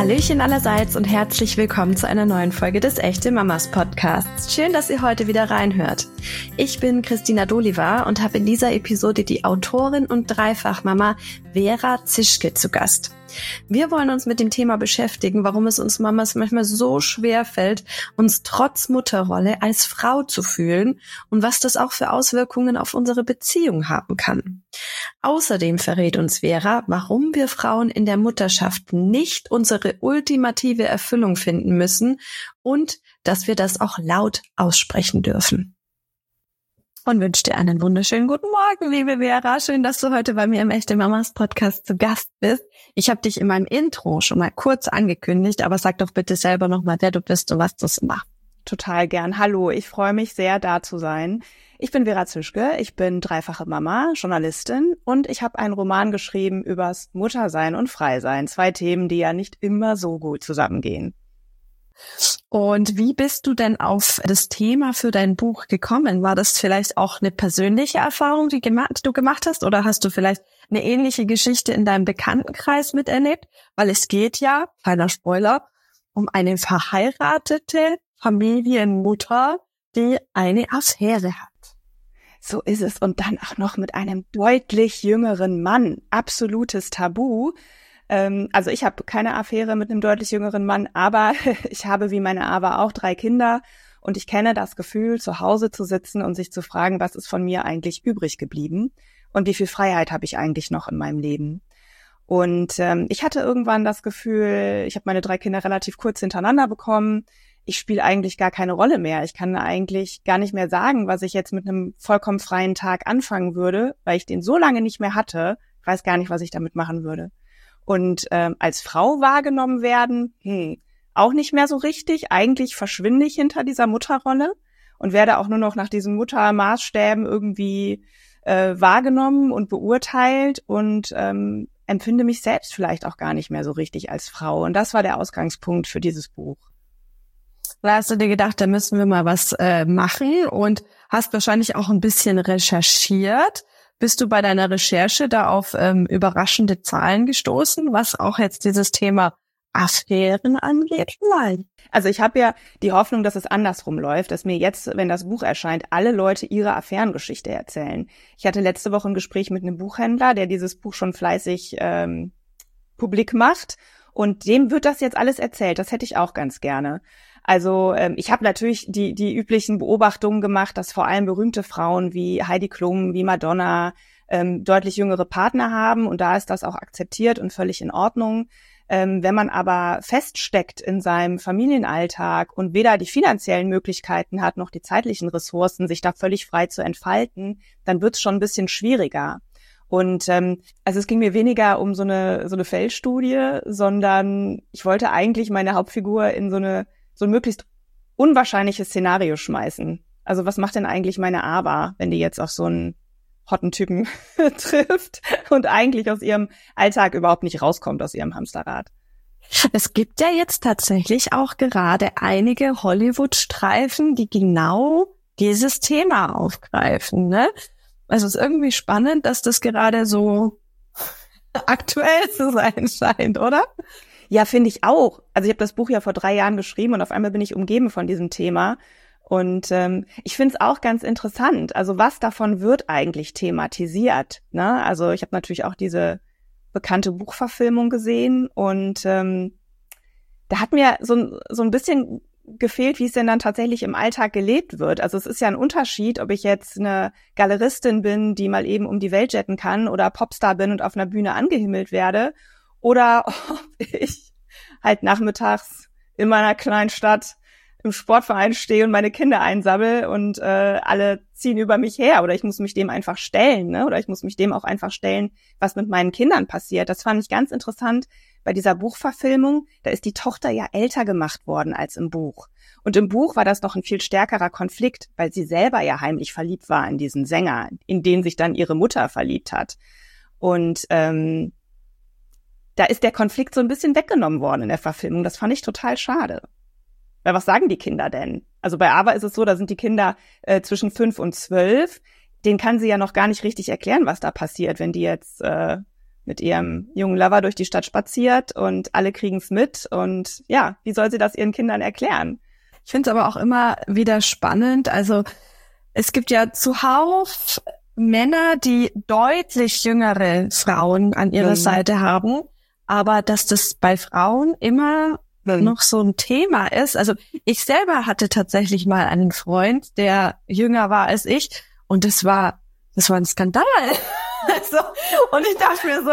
Hallöchen allerseits und herzlich willkommen zu einer neuen Folge des Echte Mamas Podcasts. Schön, dass ihr heute wieder reinhört. Ich bin Christina Doliva und habe in dieser Episode die Autorin und Dreifachmama Vera Zischke zu Gast. Wir wollen uns mit dem Thema beschäftigen, warum es uns Mamas manchmal so schwer fällt, uns trotz Mutterrolle als Frau zu fühlen und was das auch für Auswirkungen auf unsere Beziehung haben kann. Außerdem verrät uns Vera, warum wir Frauen in der Mutterschaft nicht unsere ultimative Erfüllung finden müssen und dass wir das auch laut aussprechen dürfen. Und wünsche dir einen wunderschönen guten Morgen, liebe Vera. Schön, dass du heute bei mir im Echte Mamas Podcast zu Gast bist. Ich habe dich in meinem Intro schon mal kurz angekündigt, aber sag doch bitte selber nochmal, wer du bist und was du machst. Total gern. Hallo, ich freue mich sehr, da zu sein. Ich bin Vera Zischke, ich bin dreifache Mama, Journalistin und ich habe einen Roman geschrieben übers Muttersein und Freisein. 2 Themen, die ja nicht immer so gut zusammengehen. Und wie bist du denn auf das Thema für dein Buch gekommen? War das vielleicht auch eine persönliche Erfahrung, die du gemacht hast? Oder hast du vielleicht eine ähnliche Geschichte in deinem Bekanntenkreis miterlebt? Weil es geht ja, kleiner Spoiler, um eine verheiratete Familienmutter, die eine Affäre hat. So ist es. Und dann auch noch mit einem deutlich jüngeren Mann. Absolutes Tabu. Also ich habe keine Affäre mit einem deutlich jüngeren Mann, aber ich habe wie meine Ava auch 3 Kinder und ich kenne das Gefühl, zu Hause zu sitzen und sich zu fragen, was ist von mir eigentlich übrig geblieben und wie viel Freiheit habe ich eigentlich noch in meinem Leben. Und ich hatte irgendwann das Gefühl, ich habe meine 3 Kinder relativ kurz hintereinander bekommen, ich spiele eigentlich gar keine Rolle mehr. Ich kann eigentlich gar nicht mehr sagen, was ich jetzt mit einem vollkommen freien Tag anfangen würde, weil ich den so lange nicht mehr hatte, ich weiß gar nicht, was ich damit machen würde. Und als Frau wahrgenommen werden, auch nicht mehr so richtig. Eigentlich verschwinde ich hinter dieser Mutterrolle und werde auch nur noch nach diesen Muttermaßstäben irgendwie wahrgenommen und beurteilt und empfinde mich selbst vielleicht auch gar nicht mehr so richtig als Frau. Und das war der Ausgangspunkt für dieses Buch. Da hast du dir gedacht, da müssen wir mal was machen und hast wahrscheinlich auch ein bisschen recherchiert. Bist du bei deiner Recherche da auf überraschende Zahlen gestoßen, was auch jetzt dieses Thema Affären angeht? Nein. Also ich habe ja die Hoffnung, dass es andersrum läuft, dass mir jetzt, wenn das Buch erscheint, alle Leute ihre Affärengeschichte erzählen. Ich hatte letzte Woche ein Gespräch mit einem Buchhändler, der dieses Buch schon fleißig publik macht und dem wird das jetzt alles erzählt. Das hätte ich auch ganz gerne. Also ich habe natürlich die üblichen Beobachtungen gemacht, dass vor allem berühmte Frauen wie Heidi Klum, wie Madonna deutlich jüngere Partner haben und da ist das auch akzeptiert und völlig in Ordnung. Wenn man aber feststeckt in seinem Familienalltag und weder die finanziellen Möglichkeiten hat, noch die zeitlichen Ressourcen, sich da völlig frei zu entfalten, dann wird es schon ein bisschen schwieriger. Und also es ging mir weniger um so eine Feldstudie, sondern ich wollte eigentlich meine Hauptfigur in so ein möglichst unwahrscheinliches Szenario schmeißen. Also was macht denn eigentlich meine Ava, wenn die jetzt auf so einen hotten Typen trifft und eigentlich aus ihrem Alltag überhaupt nicht rauskommt, aus ihrem Hamsterrad? Es gibt ja jetzt tatsächlich auch gerade einige Hollywood-Streifen, die genau dieses Thema aufgreifen, ne? Also es ist irgendwie spannend, dass das gerade so aktuell zu sein scheint, oder? Ja, finde ich auch. Also ich habe das Buch ja vor 3 Jahren geschrieben und auf einmal bin ich umgeben von diesem Thema. Und ich finde es auch ganz interessant. Also was davon wird eigentlich thematisiert? Ne? Also ich habe natürlich auch diese bekannte Buchverfilmung gesehen und da hat mir so ein bisschen gefehlt, wie es denn dann tatsächlich im Alltag gelebt wird. Also es ist ja ein Unterschied, ob ich jetzt eine Galeristin bin, die mal eben um die Welt jetten kann oder Popstar bin und auf einer Bühne angehimmelt werde oder ob ich halt nachmittags in meiner kleinen Stadt im Sportverein stehe und meine Kinder einsammel und alle ziehen über mich her oder ich muss mich dem einfach stellen, ne? Oder ich muss mich dem auch einfach stellen, was mit meinen Kindern passiert. Das fand ich ganz interessant bei dieser Buchverfilmung. Da ist die Tochter ja älter gemacht worden als im Buch. Und im Buch war das noch ein viel stärkerer Konflikt, weil sie selber ja heimlich verliebt war in diesen Sänger, in den sich dann ihre Mutter verliebt hat. Und da ist der Konflikt so ein bisschen weggenommen worden in der Verfilmung. Das fand ich total schade. Weil was sagen die Kinder denn? Also bei Ava ist es so, da sind die Kinder zwischen 5 und 12. Den kann sie ja noch gar nicht richtig erklären, was da passiert, wenn die jetzt mit ihrem jungen Lover durch die Stadt spaziert und alle kriegen's mit. Und ja, wie soll sie das ihren Kindern erklären? Ich finde es aber auch immer wieder spannend. Also es gibt ja zuhauf Männer, die deutlich jüngere Frauen an ihrer Seite haben, aber dass das bei Frauen immer noch so ein Thema ist. Also ich selber hatte tatsächlich mal einen Freund, der jünger war als ich, und das war ein Skandal. Also, und ich dachte mir so,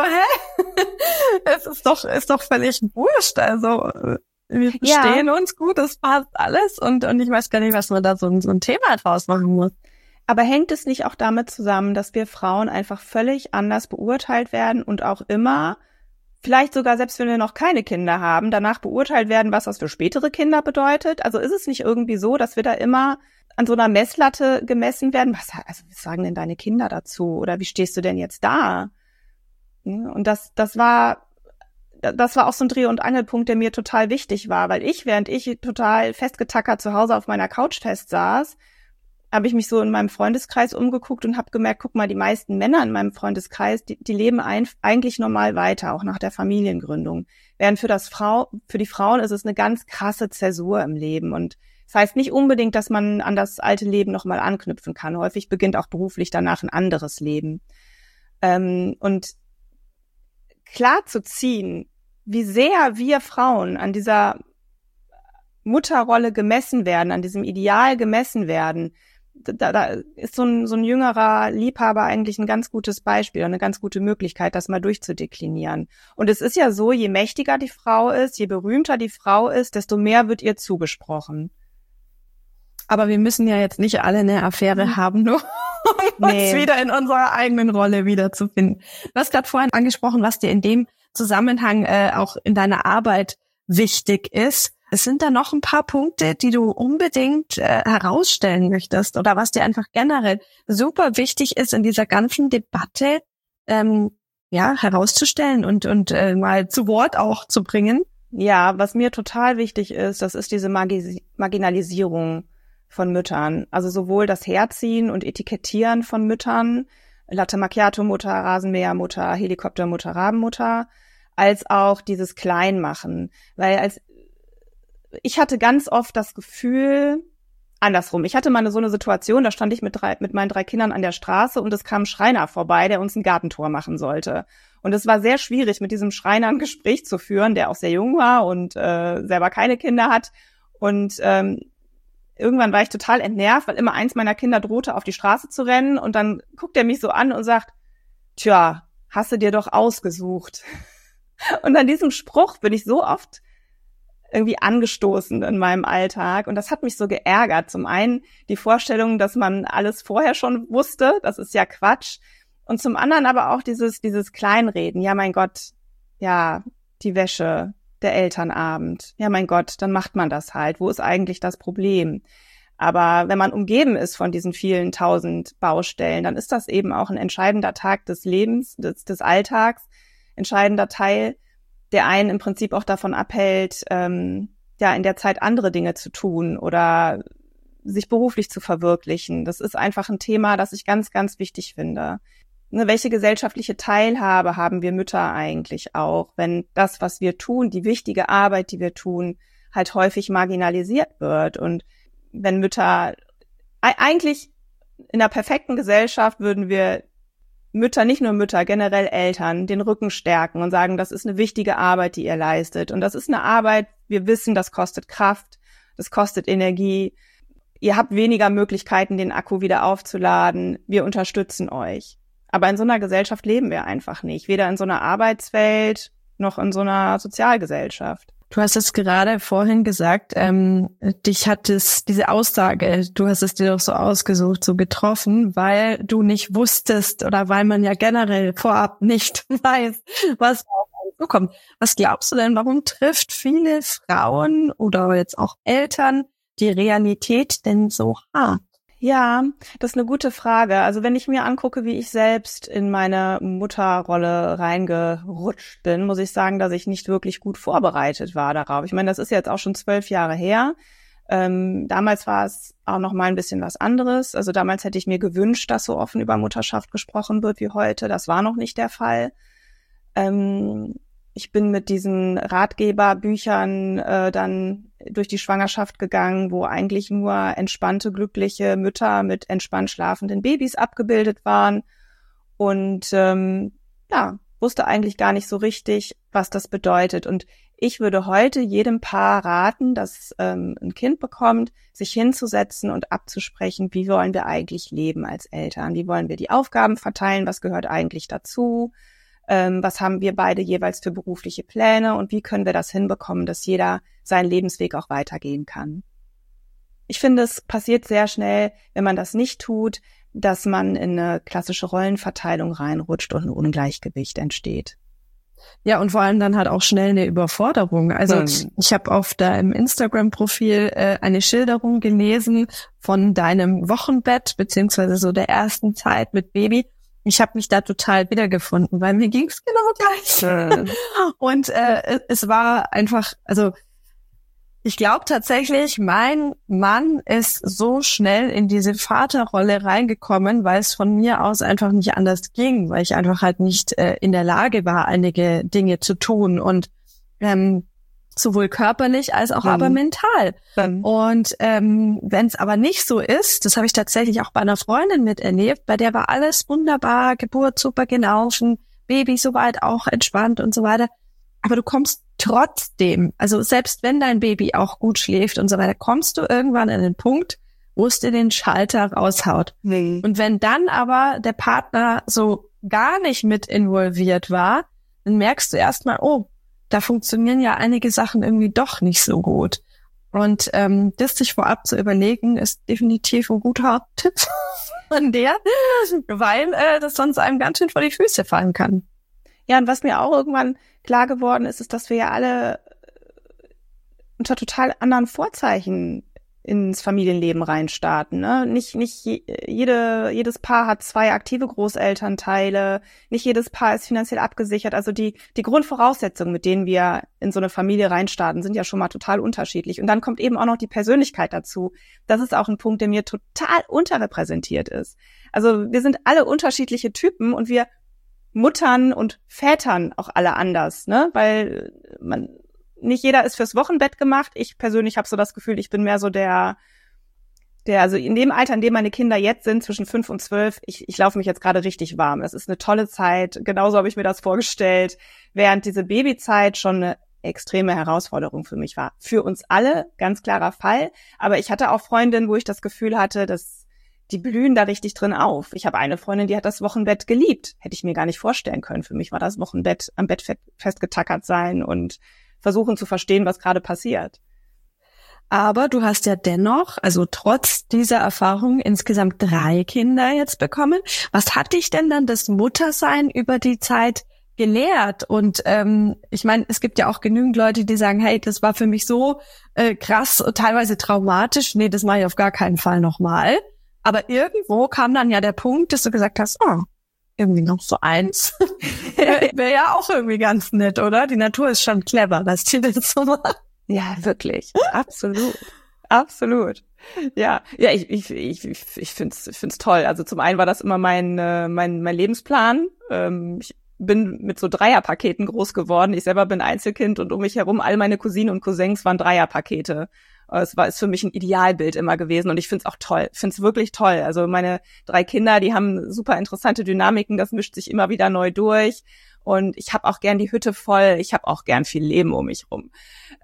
es ist doch völlig wurscht. Also wir verstehen uns gut, das passt alles, und ich weiß gar nicht, was man da so ein Thema draus machen muss. Aber hängt es nicht auch damit zusammen, dass wir Frauen einfach völlig anders beurteilt werden und auch immer, vielleicht sogar selbst wenn wir noch keine Kinder haben, danach beurteilt werden, was das für spätere Kinder bedeutet? Also ist es nicht irgendwie so, dass wir da immer an so einer Messlatte gemessen werden? Was sagen denn deine Kinder dazu? Oder wie stehst du denn jetzt da? Und das war auch so ein Dreh- und Angelpunkt, der mir total wichtig war, weil während ich total festgetackert zu Hause auf meiner Couch festsaß, habe ich mich so in meinem Freundeskreis umgeguckt und habe gemerkt, guck mal, die meisten Männer in meinem Freundeskreis, die leben eigentlich normal weiter, auch nach der Familiengründung. Während für die Frauen ist es eine ganz krasse Zäsur im Leben. Und das heißt nicht unbedingt, dass man an das alte Leben nochmal anknüpfen kann. Häufig beginnt auch beruflich danach ein anderes Leben. Und klar zu ziehen, wie sehr wir Frauen an dieser Mutterrolle gemessen werden, an diesem Ideal gemessen werden, da ist so ein jüngerer Liebhaber eigentlich ein ganz gutes Beispiel, eine ganz gute Möglichkeit, das mal durchzudeklinieren. Und es ist ja so, je mächtiger die Frau ist, je berühmter die Frau ist, desto mehr wird ihr zugesprochen. Aber wir müssen ja jetzt nicht alle eine Affäre haben, nur um uns wieder in unserer eigenen Rolle wiederzufinden. Du hast gerade vorhin angesprochen, was dir in dem Zusammenhang auch in deiner Arbeit wichtig ist. Es sind da noch ein paar Punkte, die du unbedingt herausstellen möchtest oder was dir einfach generell super wichtig ist in dieser ganzen Debatte herauszustellen und mal zu Wort auch zu bringen? Ja, was mir total wichtig ist, das ist diese Marginalisierung von Müttern. Also sowohl das Herziehen und Etikettieren von Müttern, Latte Macchiato Mutter, Rasenmäher Mutter, Helikoptermutter, Rabenmutter, als auch dieses Kleinmachen. Weil ich hatte ganz oft das Gefühl, andersrum. Ich hatte mal so eine Situation, da stand ich mit meinen 3 Kindern an der Straße und es kam ein Schreiner vorbei, der uns ein Gartentor machen sollte. Und es war sehr schwierig, mit diesem Schreiner ein Gespräch zu führen, der auch sehr jung war und selber keine Kinder hat. Und irgendwann war ich total entnervt, weil immer eins meiner Kinder drohte, auf die Straße zu rennen. Und dann guckt er mich so an und sagt, tja, hast du dir doch ausgesucht. Und an diesem Spruch bin ich so oft irgendwie angestoßen in meinem Alltag. Und das hat mich so geärgert. Zum einen die Vorstellung, dass man alles vorher schon wusste. Das ist ja Quatsch. Und zum anderen aber auch dieses Kleinreden. Ja, mein Gott, ja, die Wäsche, der Elternabend. Ja, mein Gott, dann macht man das halt. Wo ist eigentlich das Problem? Aber wenn man umgeben ist von diesen vielen 1000 Baustellen, dann ist das eben auch ein entscheidender Tag des Lebens, des Alltags, entscheidender Teil, der einen im Prinzip auch davon abhält, in der Zeit andere Dinge zu tun oder sich beruflich zu verwirklichen. Das ist einfach ein Thema, das ich ganz, ganz wichtig finde. Welche gesellschaftliche Teilhabe haben wir Mütter eigentlich auch, wenn das, was wir tun, die wichtige Arbeit, die wir tun, halt häufig marginalisiert wird? Und wenn Mütter, eigentlich in einer perfekten Gesellschaft würden wir Mütter, nicht nur Mütter, generell Eltern, den Rücken stärken und sagen, das ist eine wichtige Arbeit, die ihr leistet. Und das ist eine Arbeit, wir wissen, das kostet Kraft, das kostet Energie. Ihr habt weniger Möglichkeiten, den Akku wieder aufzuladen. Wir unterstützen euch. Aber in so einer Gesellschaft leben wir einfach nicht. Weder in so einer Arbeitswelt noch in so einer Sozialgesellschaft. Du hast es gerade vorhin gesagt, dich hat diese Aussage, du hast es dir doch so ausgesucht, so getroffen, weil du nicht wusstest oder weil man ja generell vorab nicht weiß, was auf einen zukommt. Was glaubst du denn, warum trifft viele Frauen oder jetzt auch Eltern die Realität denn so hart? Ja, das ist eine gute Frage. Also wenn ich mir angucke, wie ich selbst in meine Mutterrolle reingerutscht bin, muss ich sagen, dass ich nicht wirklich gut vorbereitet war darauf. Ich meine, das ist jetzt auch schon 12 Jahre her. Damals war es auch noch mal ein bisschen was anderes. Also damals hätte ich mir gewünscht, dass so offen über Mutterschaft gesprochen wird wie heute. Das war noch nicht der Fall. Ich bin mit diesen Ratgeberbüchern dann durch die Schwangerschaft gegangen, wo eigentlich nur entspannte, glückliche Mütter mit entspannt schlafenden Babys abgebildet waren und wusste eigentlich gar nicht so richtig, was das bedeutet. Und ich würde heute jedem Paar raten, das ein Kind bekommt, sich hinzusetzen und abzusprechen, wie wollen wir eigentlich leben als Eltern? Wie wollen wir die Aufgaben verteilen? Was gehört eigentlich dazu? Was haben wir beide jeweils für berufliche Pläne? Und wie können wir das hinbekommen, dass jeder seinen Lebensweg auch weitergehen kann? Ich finde, es passiert sehr schnell, wenn man das nicht tut, dass man in eine klassische Rollenverteilung reinrutscht und ein Ungleichgewicht entsteht. Ja, und vor allem dann halt auch schnell eine Überforderung. Also ich habe auf deinem Instagram-Profil eine Schilderung gelesen von deinem Wochenbett, beziehungsweise so der ersten Zeit mit Baby. Ich habe mich da total wiedergefunden, weil mir ging's genau gleich. Und es war einfach, also ich glaube tatsächlich, mein Mann ist so schnell in diese Vaterrolle reingekommen, weil es von mir aus einfach nicht anders ging, weil ich einfach halt nicht in der Lage war, einige Dinge zu tun und sowohl körperlich als auch aber mental. Und wenn es aber nicht so ist, das habe ich tatsächlich auch bei einer Freundin miterlebt, bei der war alles wunderbar, Geburt super gelaufen, Baby soweit auch entspannt und so weiter. Aber du kommst trotzdem, also selbst wenn dein Baby auch gut schläft und so weiter, kommst du irgendwann an den Punkt, wo es dir den Schalter raushaut. Und wenn dann aber der Partner so gar nicht mit involviert war, dann merkst du erstmal, oh, da funktionieren ja einige Sachen irgendwie doch nicht so gut. Und das sich vorab zu überlegen, ist definitiv ein guter Tipp von der, weil das sonst einem ganz schön vor die Füße fallen kann. Ja, und was mir auch irgendwann klar geworden ist, ist, dass wir ja alle unter total anderen Vorzeichen ins Familienleben reinstarten. Ne? Nicht jedes Paar hat 2 aktive Großelternteile, nicht jedes Paar ist finanziell abgesichert. Also die Grundvoraussetzungen, mit denen wir in so eine Familie reinstarten, sind ja schon mal total unterschiedlich. Und dann kommt eben auch noch die Persönlichkeit dazu. Das ist auch ein Punkt, der mir total unterrepräsentiert ist. Also wir sind alle unterschiedliche Typen und wir Muttern und Vätern auch alle anders, ne? Weil nicht jeder ist fürs Wochenbett gemacht. Ich persönlich habe so das Gefühl, ich bin mehr so der, also in dem Alter, in dem meine Kinder jetzt sind, zwischen 5 und 12, ich laufe mich jetzt gerade richtig warm. Es ist eine tolle Zeit. Genauso habe ich mir das vorgestellt, während diese Babyzeit schon eine extreme Herausforderung für mich war. Für uns alle, ganz klarer Fall. Aber ich hatte auch Freundinnen, wo ich das Gefühl hatte, dass die blühen da richtig drin auf. Ich habe eine Freundin, die hat das Wochenbett geliebt. Hätte ich mir gar nicht vorstellen können. Für mich war das Wochenbett am Bett festgetackert sein und versuchen zu verstehen, was gerade passiert. Aber du hast ja dennoch, also trotz dieser Erfahrung, insgesamt 3 Kinder jetzt bekommen. Was hat dich denn dann das Muttersein über die Zeit gelehrt? Und ich meine, es gibt ja auch genügend Leute, die sagen, hey, das war für mich so krass, teilweise traumatisch. Nee, das mache ich auf gar keinen Fall nochmal. Aber irgendwo kam dann ja der Punkt, dass du gesagt hast, oh, irgendwie noch so eins. Wäre ja auch irgendwie ganz nett, oder? Die Natur ist schon clever, das Tier ist so mal. Ja, wirklich. Absolut. Absolut. Ja, ich find's toll. Also zum einen war das immer mein Lebensplan. Ich bin mit so Dreierpaketen groß geworden. Ich selber bin Einzelkind und um mich herum all meine Cousinen und Cousins waren Dreierpakete. Ist für mich ein Idealbild immer gewesen und ich find's auch toll. Find's wirklich toll. Also meine 3 Kinder, die haben super interessante Dynamiken. Das mischt sich immer wieder neu durch. Und ich habe auch gern die Hütte voll. Ich habe auch gern viel Leben um mich rum.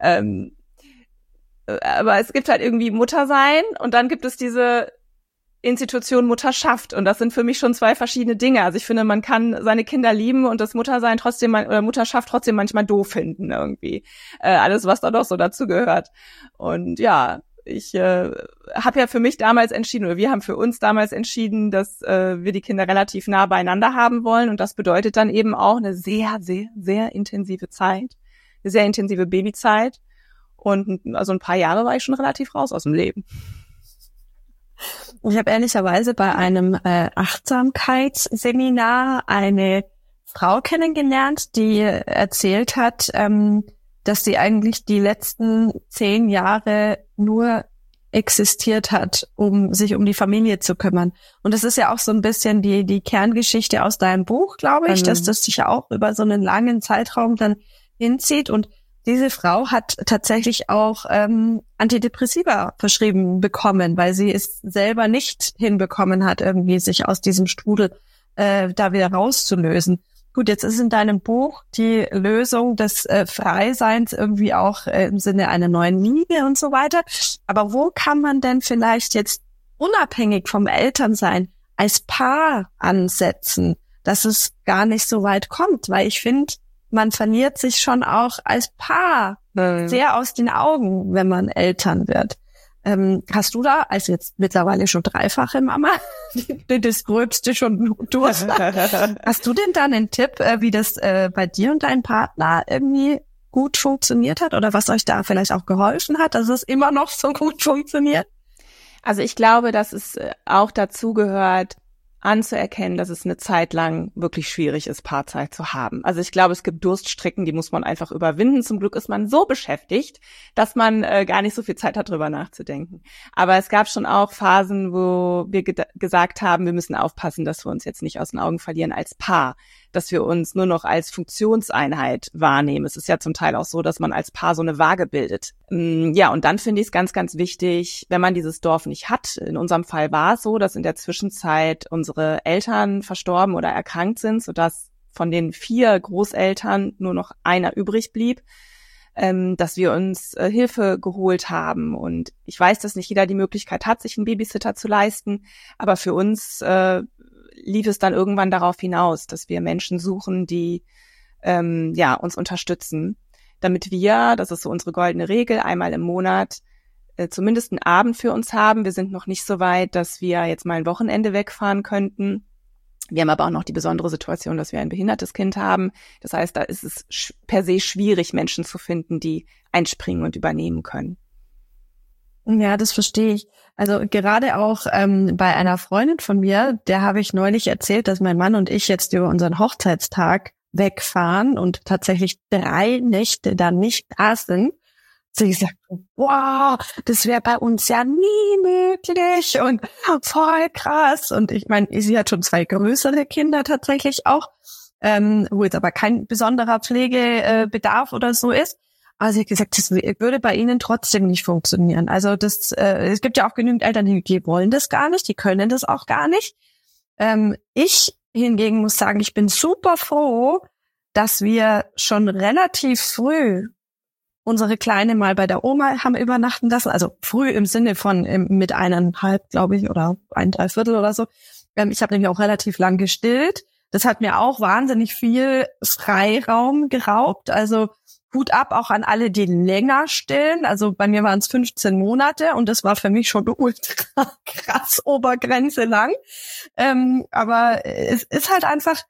Aber es gibt halt irgendwie Muttersein und dann gibt es diese Institution Mutterschaft und das sind für mich schon 2 verschiedene Dinge. Also ich finde, man kann seine Kinder lieben und das Muttersein trotzdem oder Mutterschaft trotzdem manchmal doof finden irgendwie. Alles, was da doch so dazu gehört. Und ja, ich habe ja für mich damals entschieden, oder wir haben für uns damals entschieden, dass wir die Kinder relativ nah beieinander haben wollen und das bedeutet dann eben auch eine sehr, sehr, sehr intensive Zeit, eine sehr intensive Babyzeit und also ein paar Jahre war ich schon relativ raus aus dem Leben. Ich habe ehrlicherweise bei einem Achtsamkeitsseminar eine Frau kennengelernt, die erzählt hat, dass sie eigentlich die letzten 10 Jahre nur existiert hat, um sich um die Familie zu kümmern. Und das ist ja auch so ein bisschen die Kerngeschichte aus deinem Buch, glaube ich, dass das sich ja auch über so einen langen Zeitraum dann hinzieht. Und diese Frau hat tatsächlich auch Antidepressiva verschrieben bekommen, weil sie es selber nicht hinbekommen hat, irgendwie sich aus diesem Strudel da wieder rauszulösen. Gut, jetzt ist in deinem Buch die Lösung des Freiseins irgendwie auch im Sinne einer neuen Liebe und so weiter. Aber wo kann man denn vielleicht jetzt unabhängig vom Elternsein als Paar ansetzen, dass es gar nicht so weit kommt? Weil ich finde, man verliert sich schon auch als Paar sehr aus den Augen, wenn man Eltern wird. Hast du da, als jetzt mittlerweile schon dreifache Mama, das Gröbste schon durch, hast du denn da einen Tipp, wie das bei dir und deinem Partner irgendwie gut funktioniert hat oder was euch da vielleicht auch geholfen hat, dass es immer noch so gut funktioniert? Also ich glaube, dass es auch dazu gehört, anzuerkennen, dass es eine Zeit lang wirklich schwierig ist, Paarzeit zu haben. Also ich glaube, es gibt Durststrecken, die muss man einfach überwinden. Zum Glück ist man so beschäftigt, dass man gar nicht so viel Zeit hat, drüber nachzudenken. Aber es gab schon auch Phasen, wo wir gesagt haben, wir müssen aufpassen, dass wir uns jetzt nicht aus den Augen verlieren als Paar, dass wir uns nur noch als Funktionseinheit wahrnehmen. Es ist ja zum Teil auch so, dass man als Paar so eine Waage bildet. Ja, und dann finde ich es ganz, ganz wichtig, wenn man dieses Dorf nicht hat. In unserem Fall war es so, dass in der Zwischenzeit unsere Eltern verstorben oder erkrankt sind, sodass von den 4 Großeltern nur noch einer übrig blieb, dass wir uns Hilfe geholt haben. Und ich weiß, dass nicht jeder die Möglichkeit hat, sich einen Babysitter zu leisten, aber für uns lief es dann irgendwann darauf hinaus, dass wir Menschen suchen, die uns unterstützen, damit wir, das ist so unsere goldene Regel, einmal im Monat zumindest einen Abend für uns haben. Wir sind noch nicht so weit, dass wir jetzt mal ein Wochenende wegfahren könnten. Wir haben aber auch noch die besondere Situation, dass wir ein behindertes Kind haben. Das heißt, da ist es per se schwierig, Menschen zu finden, die einspringen und übernehmen können. Ja, das verstehe ich. Also gerade auch bei einer Freundin von mir, der habe ich neulich erzählt, dass mein Mann und ich jetzt über unseren Hochzeitstag wegfahren und tatsächlich 3 Nächte dann nicht da sind. Sie gesagt, wow, das wäre bei uns ja nie möglich und voll krass. Und ich meine, sie hat schon 2 größere Kinder tatsächlich auch, wo jetzt aber kein besonderer Pflegebedarf oder so ist. Aber sie hat gesagt, das würde bei ihnen trotzdem nicht funktionieren. Also es gibt ja auch genügend Eltern, die wollen das gar nicht, die können das auch gar nicht. Ich hingegen muss sagen, ich bin super froh, dass wir schon relativ früh unsere Kleine mal bei der Oma haben übernachten lassen. Also früh im Sinne von mit 1,5, glaube ich, oder 1,75 oder so. Ich habe nämlich auch relativ lang gestillt. Das hat mir auch wahnsinnig viel Freiraum geraubt. Also Hut ab auch an alle, die länger stillen. Also bei mir waren es 15 Monate und das war für mich schon ultra krass Obergrenze lang. Aber es ist halt einfach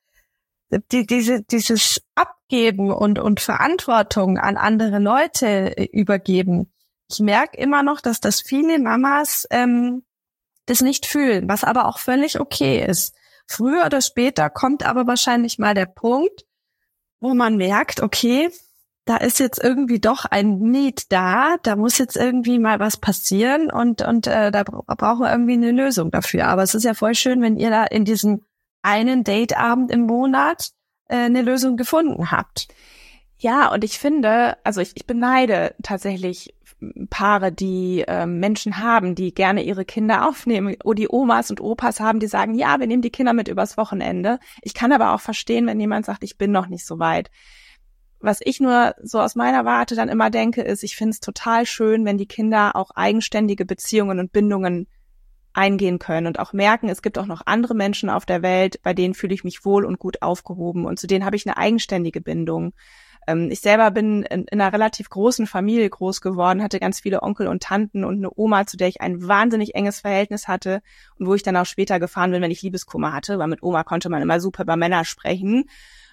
dieses Abgeben und Verantwortung an andere Leute übergeben. Ich merke immer noch, dass das viele Mamas das nicht fühlen, was aber auch völlig okay ist. Früher oder später kommt aber wahrscheinlich mal der Punkt, wo man merkt, okay, da ist jetzt irgendwie doch ein Need da muss jetzt irgendwie mal was passieren und da brauchen wir irgendwie eine Lösung dafür. Aber es ist ja voll schön, wenn ihr da in diesem einen Dateabend im Monat eine Lösung gefunden habt. Ja, und ich finde, also ich beneide tatsächlich Paare, die Menschen haben, die gerne ihre Kinder aufnehmen, oder die Omas und Opas haben, die sagen, ja, wir nehmen die Kinder mit übers Wochenende. Ich kann aber auch verstehen, wenn jemand sagt, ich bin noch nicht so weit. Was ich nur so aus meiner Warte dann immer denke, ist, ich finde es total schön, wenn die Kinder auch eigenständige Beziehungen und Bindungen eingehen können und auch merken, es gibt auch noch andere Menschen auf der Welt, bei denen fühle ich mich wohl und gut aufgehoben und zu denen habe ich eine eigenständige Bindung. Ich selber bin in einer relativ großen Familie groß geworden, hatte ganz viele Onkel und Tanten und eine Oma, zu der ich ein wahnsinnig enges Verhältnis hatte und wo ich dann auch später gefahren bin, wenn ich Liebeskummer hatte, weil mit Oma konnte man immer super über Männer sprechen.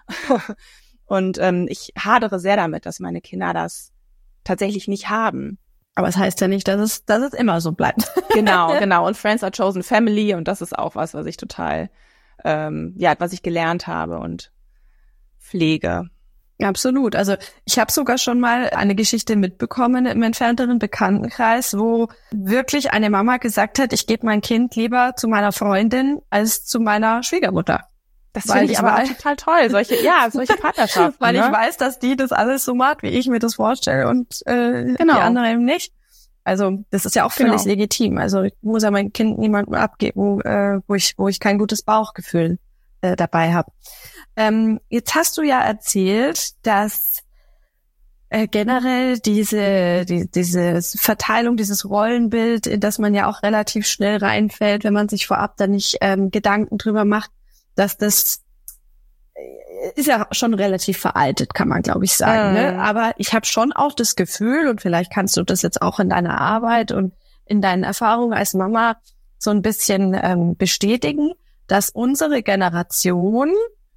Und ich hadere sehr damit, dass meine Kinder das tatsächlich nicht haben. Aber es heißt ja nicht, dass es immer so bleibt. Genau. Und Friends are chosen family und das ist auch was ich total, was ich gelernt habe und pflege. Absolut. Also ich habe sogar schon mal eine Geschichte mitbekommen im entfernteren Bekanntenkreis, wo wirklich eine Mama gesagt hat, ich gebe mein Kind lieber zu meiner Freundin als zu meiner Schwiegermutter. Das finde ich aber auch total toll, solche Partnerschaften. Weil ich weiß, dass die das alles so macht, wie ich mir das vorstelle und die andere eben nicht. Also das ist ja auch völlig legitim. Also ich muss ja mein Kind niemandem abgeben, wo ich kein gutes Bauchgefühl dabei habe. Jetzt hast du ja erzählt, dass generell diese Verteilung, dieses Rollenbild, in das man ja auch relativ schnell reinfällt, wenn man sich vorab da nicht Gedanken drüber macht, dass das ist ja schon relativ veraltet, kann man glaube ich sagen. Ne? Aber ich habe schon auch das Gefühl, und vielleicht kannst du das jetzt auch in deiner Arbeit und in deinen Erfahrungen als Mama so ein bisschen bestätigen, dass unsere Generation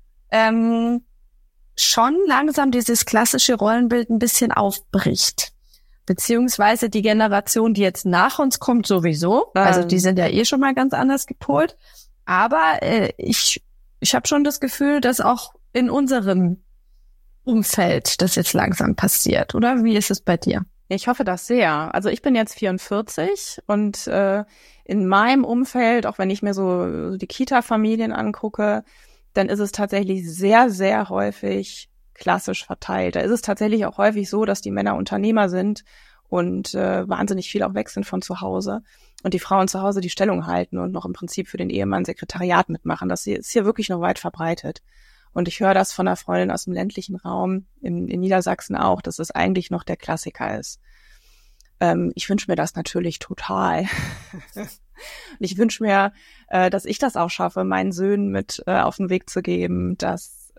schon langsam dieses klassische Rollenbild ein bisschen aufbricht. Beziehungsweise die Generation, die jetzt nach uns kommt, sowieso. Also die sind ja eh schon mal ganz anders gepolt. Aber ich habe schon das Gefühl, dass auch in unserem Umfeld das jetzt langsam passiert, oder? Wie ist es bei dir? Ich hoffe das sehr. Also ich bin jetzt 44 und in meinem Umfeld, auch wenn ich mir so die Kita-Familien angucke, dann ist es tatsächlich sehr, sehr häufig klassisch verteilt. Da ist es tatsächlich auch häufig so, dass die Männer Unternehmer sind und wahnsinnig viel auch weg sind von zu Hause und die Frauen zu Hause die Stellung halten und noch im Prinzip für den Ehemann Sekretariat mitmachen. Das ist hier wirklich noch weit verbreitet. Und ich höre das von einer Freundin aus dem ländlichen Raum in Niedersachsen auch, dass es eigentlich noch der Klassiker ist. Ich wünsche mir das natürlich total. Und ich wünsche mir, dass ich das auch schaffe, meinen Söhnen mit auf den Weg zu geben, dass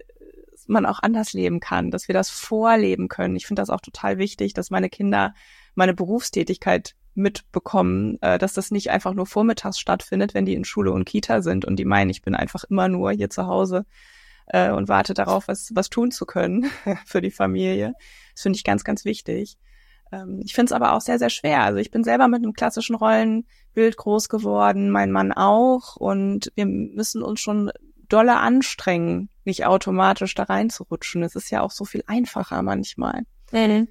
man auch anders leben kann, dass wir das vorleben können. Ich finde das auch total wichtig, dass meine Kinder meine Berufstätigkeit mitbekommen, dass das nicht einfach nur vormittags stattfindet, wenn die in Schule und Kita sind und die meinen, ich bin einfach immer nur hier zu Hause und warte darauf, was tun zu können für die Familie. Das finde ich ganz, ganz wichtig. Ich finde es aber auch sehr, sehr schwer. Also ich bin selber mit einem klassischen Rollenbild groß geworden, mein Mann auch, und wir müssen uns schon dolle anstrengen, nicht automatisch da reinzurutschen. Es ist ja auch so viel einfacher manchmal. Mhm.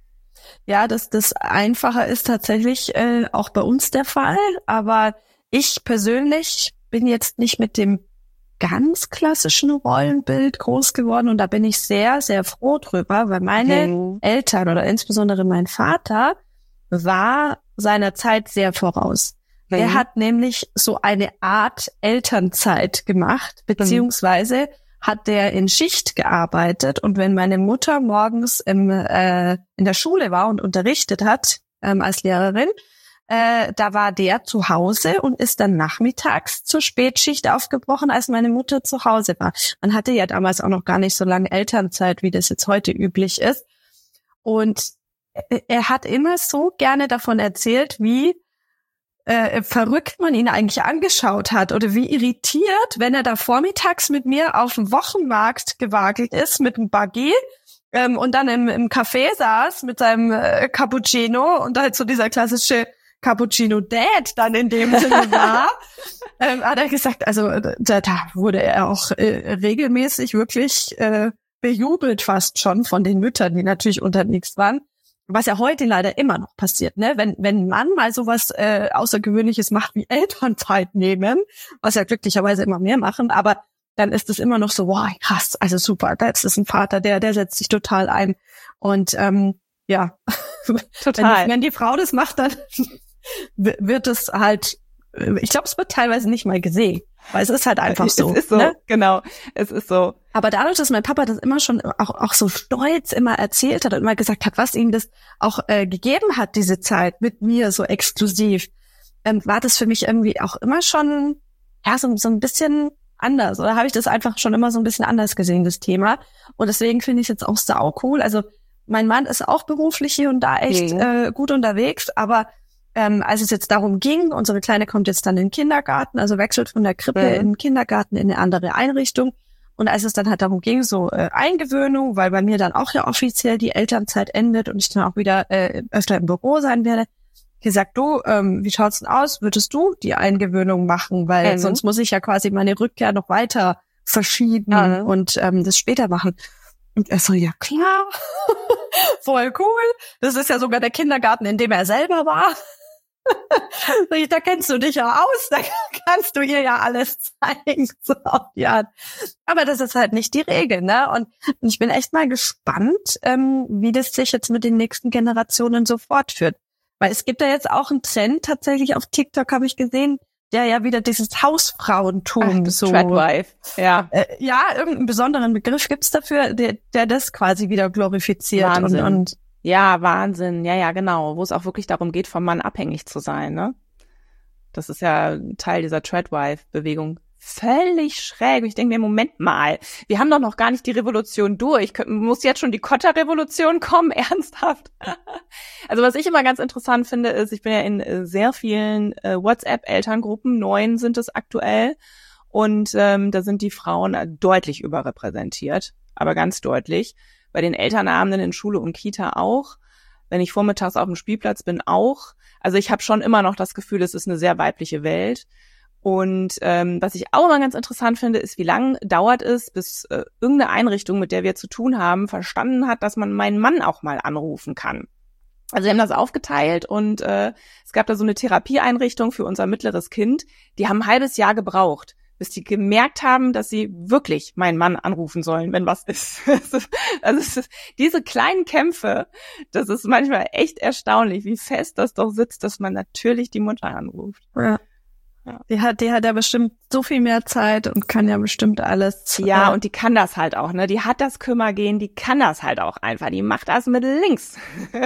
Ja, das Einfache ist tatsächlich auch bei uns der Fall, aber ich persönlich bin jetzt nicht mit dem ganz klassischen Rollenbild groß geworden und da bin ich sehr, sehr froh drüber, weil meine Eltern oder insbesondere mein Vater war seiner Zeit sehr voraus. Er hat nämlich so eine Art Elternzeit gemacht, beziehungsweise hat der in Schicht gearbeitet, und wenn meine Mutter morgens in der Schule war und unterrichtet hat als Lehrerin, da war der zu Hause und ist dann nachmittags zur Spätschicht aufgebrochen, als meine Mutter zu Hause war. Man hatte ja damals auch noch gar nicht so lange Elternzeit, wie das jetzt heute üblich ist. Und er hat immer so gerne davon erzählt, wie verrückt man ihn eigentlich angeschaut hat oder wie irritiert, wenn er da vormittags mit mir auf dem Wochenmarkt gewagelt ist mit einem Buggy und dann im Café saß mit seinem Cappuccino und halt so dieser klassische Cappuccino-Dad dann in dem Sinne war, hat er gesagt, also da wurde er auch regelmäßig wirklich bejubelt fast schon von den Müttern, die natürlich unterwegs waren. Was ja heute leider immer noch passiert, ne? Wenn ein Mann mal sowas Außergewöhnliches macht wie Elternzeit nehmen, was ja glücklicherweise immer mehr machen, aber dann ist es immer noch so, wow, krass, also super, das ist ein Vater, der setzt sich total ein. Und ja, total. Wenn die Frau das macht, dann wird es halt, ich glaube, es wird teilweise nicht mal gesehen. Weil es ist halt einfach so. Es ist so, ne? Genau, es ist so. Aber dadurch, dass mein Papa das immer schon auch so stolz immer erzählt hat und immer gesagt hat, was ihm das auch gegeben hat, diese Zeit mit mir so exklusiv, war das für mich irgendwie auch immer schon ja so ein bisschen anders. Oder habe ich das einfach schon immer so ein bisschen anders gesehen, das Thema. Und deswegen finde ich es jetzt auch sau cool. Also mein Mann ist auch beruflich hier und da echt gut unterwegs, aber als es jetzt darum ging, unsere Kleine kommt jetzt dann in den Kindergarten, also wechselt von der Krippe in den Kindergarten in eine andere Einrichtung. Und als es dann halt darum ging, so Eingewöhnung, weil bei mir dann auch ja offiziell die Elternzeit endet und ich dann auch wieder öfter im Büro sein werde, gesagt, du, wie schaut's denn aus? Würdest du die Eingewöhnung machen? Weil sonst muss ich ja quasi meine Rückkehr noch weiter verschieben und das später machen. Und er so, ja klar, voll cool. Das ist ja sogar der Kindergarten, in dem er selber war. Da kennst du dich ja aus, da kannst du ihr ja alles zeigen. So, ja. Aber das ist halt nicht die Regel, ne? Und ich bin echt mal gespannt, wie das sich jetzt mit den nächsten Generationen so fortführt. Weil es gibt ja jetzt auch einen Trend, tatsächlich auf TikTok habe ich gesehen, der ja wieder dieses Hausfrauentum so. Tradwife, ja. Ja, irgendeinen besonderen Begriff gibt's dafür, der das quasi wieder glorifiziert. Wahnsinn. Und ja, Wahnsinn. Ja, genau. Wo es auch wirklich darum geht, vom Mann abhängig zu sein, ne? Das ist ja Teil dieser Tradwife-Bewegung. Völlig schräg. Ich denke mir, Moment mal, wir haben doch noch gar nicht die Revolution durch. Muss jetzt schon die Kotter-Revolution kommen? Ernsthaft? Also was ich immer ganz interessant finde, ist, ich bin ja in sehr vielen WhatsApp-Elterngruppen, 9 sind es aktuell. Und da sind die Frauen deutlich überrepräsentiert, aber ganz deutlich. Bei den Elternabenden in Schule und Kita auch. Wenn ich vormittags auf dem Spielplatz bin, auch. Also ich habe schon immer noch das Gefühl, es ist eine sehr weibliche Welt. Und was ich auch immer ganz interessant finde, ist, wie lange dauert es, bis irgendeine Einrichtung, mit der wir zu tun haben, verstanden hat, dass man meinen Mann auch mal anrufen kann. Also wir haben das aufgeteilt und es gab da so eine Therapieeinrichtung für unser mittleres Kind. Die haben ein halbes Jahr gebraucht, bis die gemerkt haben, dass sie wirklich meinen Mann anrufen sollen, wenn was ist. Also diese kleinen Kämpfe, das ist manchmal echt erstaunlich, wie fest das doch sitzt, dass man natürlich die Mutter anruft. ja. Die hat ja bestimmt so viel mehr Zeit und kann ja bestimmt alles. Ja, und die kann das halt auch, ne? Die hat das Kümmergehen, die kann das halt auch einfach. Die macht das mit links.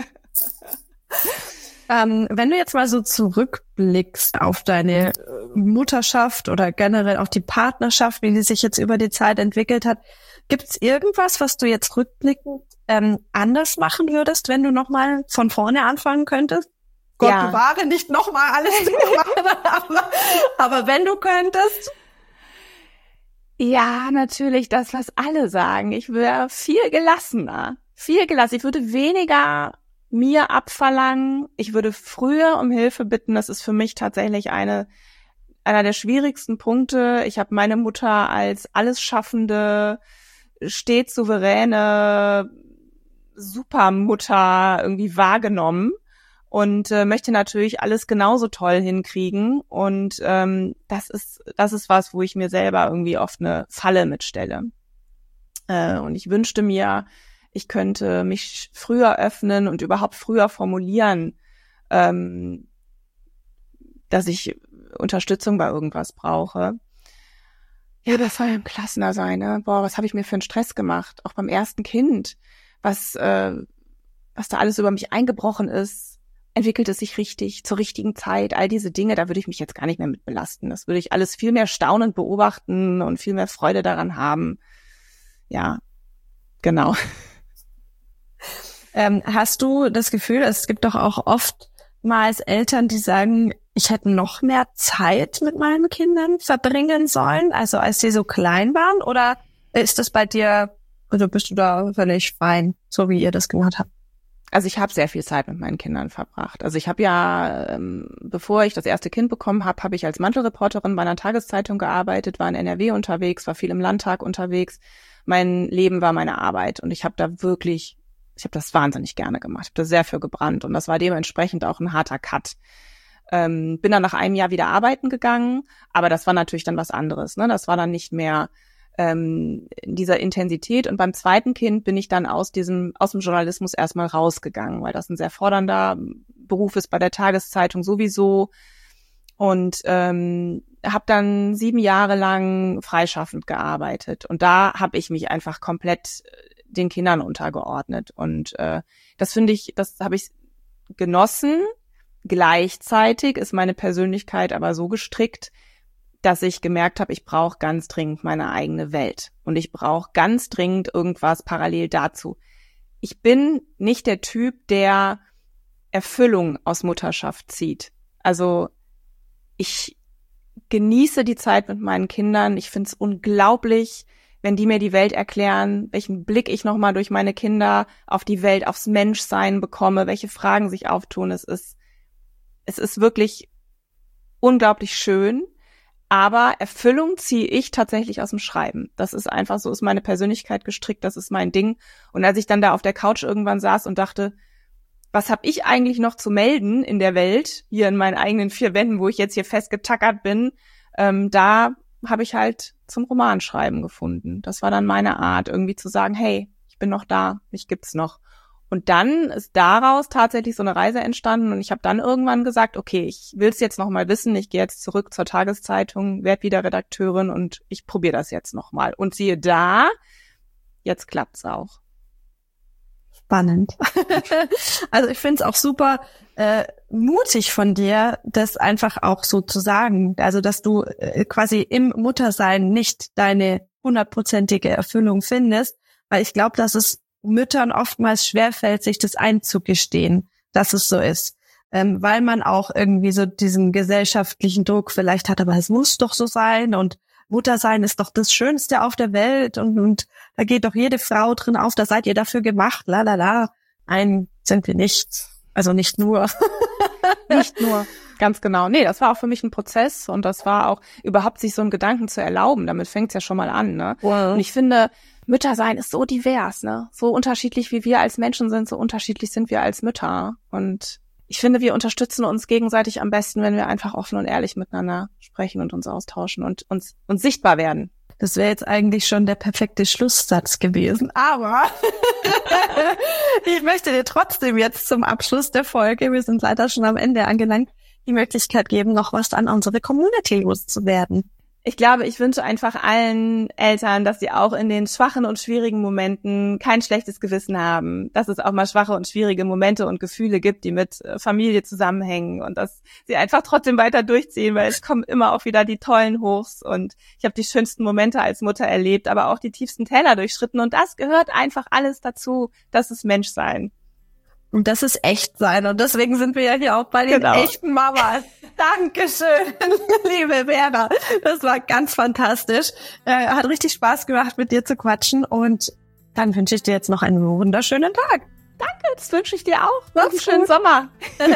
Wenn du jetzt mal so zurückblickst auf deine Mutterschaft oder generell auf die Partnerschaft, wie die sich jetzt über die Zeit entwickelt hat, gibt's irgendwas, was du jetzt rückblickend anders machen würdest, wenn du nochmal von vorne anfangen könntest? Gott bewahre, nicht nochmal alles zu machen, aber wenn du könntest. Ja, natürlich, das, was alle sagen. Ich wäre viel gelassener. Viel gelassener. Ich würde weniger mir abverlangen. Ich würde früher um Hilfe bitten. Das ist für mich tatsächlich einer der schwierigsten Punkte. Ich habe meine Mutter als alles schaffende, stets souveräne Supermutter irgendwie wahrgenommen. Und möchte natürlich alles genauso toll hinkriegen. Und das ist was, wo ich mir selber irgendwie oft eine Falle mitstelle. Und ich wünschte mir, ich könnte mich früher öffnen und überhaupt früher formulieren, dass ich Unterstützung bei irgendwas brauche. Ja, das soll im Klassener sein, ne? Boah, was habe ich mir für einen Stress gemacht? Auch beim ersten Kind. Was da alles über mich eingebrochen ist. Entwickelt es sich richtig, zur richtigen Zeit, all diese Dinge, da würde ich mich jetzt gar nicht mehr mit belasten. Das würde ich alles viel mehr staunend beobachten und viel mehr Freude daran haben. Ja, genau. Hast du das Gefühl, es gibt doch auch oftmals Eltern, die sagen, ich hätte noch mehr Zeit mit meinen Kindern verbringen sollen, also als sie so klein waren? Oder ist das bei dir, oder bist du da völlig fein, so wie ihr das gemacht habt? Also ich habe sehr viel Zeit mit meinen Kindern verbracht. Also ich habe ja, bevor ich das erste Kind bekommen habe, habe ich als Mantelreporterin bei einer Tageszeitung gearbeitet, war in NRW unterwegs, war viel im Landtag unterwegs. Mein Leben war meine Arbeit und ich habe das wahnsinnig gerne gemacht. Ich habe da sehr für gebrannt und das war dementsprechend auch ein harter Cut. Bin dann nach einem Jahr wieder arbeiten gegangen, aber das war natürlich dann was anderes, ne? Das war dann nicht mehr in dieser Intensität. Und beim zweiten Kind bin ich dann aus dem Journalismus erstmal rausgegangen, weil das ein sehr fordernder Beruf ist bei der Tageszeitung sowieso. Und habe dann 7 Jahre lang freischaffend gearbeitet. Und da habe ich mich einfach komplett den Kindern untergeordnet. Und das habe ich genossen. Gleichzeitig ist meine Persönlichkeit aber so gestrickt, dass ich gemerkt habe, ich brauche ganz dringend meine eigene Welt. Und ich brauche ganz dringend irgendwas parallel dazu. Ich bin nicht der Typ, der Erfüllung aus Mutterschaft zieht. Also ich genieße die Zeit mit meinen Kindern. Ich finde es unglaublich, wenn die mir die Welt erklären, welchen Blick ich nochmal durch meine Kinder auf die Welt, aufs Menschsein bekomme, welche Fragen sich auftun. Es ist wirklich unglaublich schön. Aber Erfüllung ziehe ich tatsächlich aus dem Schreiben. Das ist einfach, so ist meine Persönlichkeit gestrickt, das ist mein Ding. Und als ich dann da auf der Couch irgendwann saß und dachte, was habe ich eigentlich noch zu melden in der Welt, hier in meinen eigenen 4 Wänden, wo ich jetzt hier festgetackert bin, da habe ich halt zum Romanschreiben gefunden. Das war dann meine Art, irgendwie zu sagen, hey, ich bin noch da, mich gibt's noch. Und dann ist daraus tatsächlich so eine Reise entstanden und ich habe dann irgendwann gesagt, okay, ich will es jetzt noch mal wissen, ich gehe jetzt zurück zur Tageszeitung, werde wieder Redakteurin und ich probiere das jetzt noch mal. Und siehe da, jetzt klappt's auch. Spannend. Also ich finde es auch super mutig von dir, das einfach auch so zu sagen. Also dass du quasi im Muttersein nicht deine 100%ige Erfüllung findest, weil ich glaube, dass es Müttern oftmals schwerfällt, sich das einzugestehen, dass es so ist. Weil man auch irgendwie so diesen gesellschaftlichen Druck vielleicht hat, aber es muss doch so sein und Muttersein ist doch das Schönste auf der Welt und da geht doch jede Frau drin auf, da seid ihr dafür gemacht, la. Nein, sind wir nicht. Also nicht nur. Nicht nur. Ganz genau. Nee, das war auch für mich ein Prozess und das war auch überhaupt sich so einen Gedanken zu erlauben. Damit fängt's ja schon mal an, ne? Wow. Und ich finde, Müttersein ist so divers, ne? So unterschiedlich wie wir als Menschen sind, so unterschiedlich sind wir als Mütter. Und ich finde, wir unterstützen uns gegenseitig am besten, wenn wir einfach offen und ehrlich miteinander sprechen und uns austauschen und uns sichtbar werden. Das wäre jetzt eigentlich schon der perfekte Schlusssatz gewesen. Aber ich möchte dir trotzdem jetzt zum Abschluss der Folge, wir sind leider schon am Ende angelangt, die Möglichkeit geben, noch was an unsere Community loszuwerden. Ich glaube, ich wünsche einfach allen Eltern, dass sie auch in den schwachen und schwierigen Momenten kein schlechtes Gewissen haben, dass es auch mal schwache und schwierige Momente und Gefühle gibt, die mit Familie zusammenhängen und dass sie einfach trotzdem weiter durchziehen, weil es kommen immer auch wieder die tollen Hochs und ich habe die schönsten Momente als Mutter erlebt, aber auch die tiefsten Täler durchschritten und das gehört einfach alles dazu, das ist Menschsein. Und das ist echt sein. Und deswegen sind wir ja hier auch bei den echten Mamas. Dankeschön, liebe Vera. Das war ganz fantastisch. Hat richtig Spaß gemacht, mit dir zu quatschen. Und dann wünsche ich dir jetzt noch einen wunderschönen Tag. Danke, das wünsche ich dir auch. Noch einen schönen Sommer.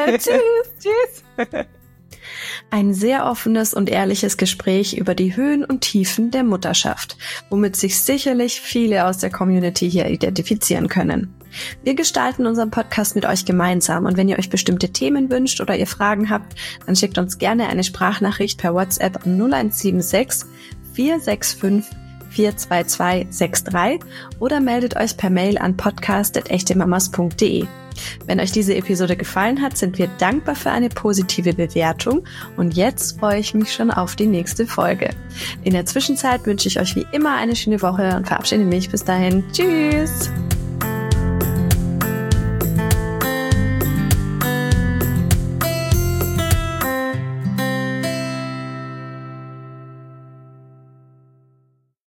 Tschüss. Ein sehr offenes und ehrliches Gespräch über die Höhen und Tiefen der Mutterschaft, womit sich sicherlich viele aus der Community hier identifizieren können. Wir gestalten unseren Podcast mit euch gemeinsam und wenn ihr euch bestimmte Themen wünscht oder ihr Fragen habt, dann schickt uns gerne eine Sprachnachricht per WhatsApp an 0176 465 42263 oder meldet euch per Mail an podcast@echtemamas.de. Wenn euch diese Episode gefallen hat, sind wir dankbar für eine positive Bewertung und jetzt freue ich mich schon auf die nächste Folge. In der Zwischenzeit wünsche ich euch wie immer eine schöne Woche und verabschiede mich bis dahin. Tschüss!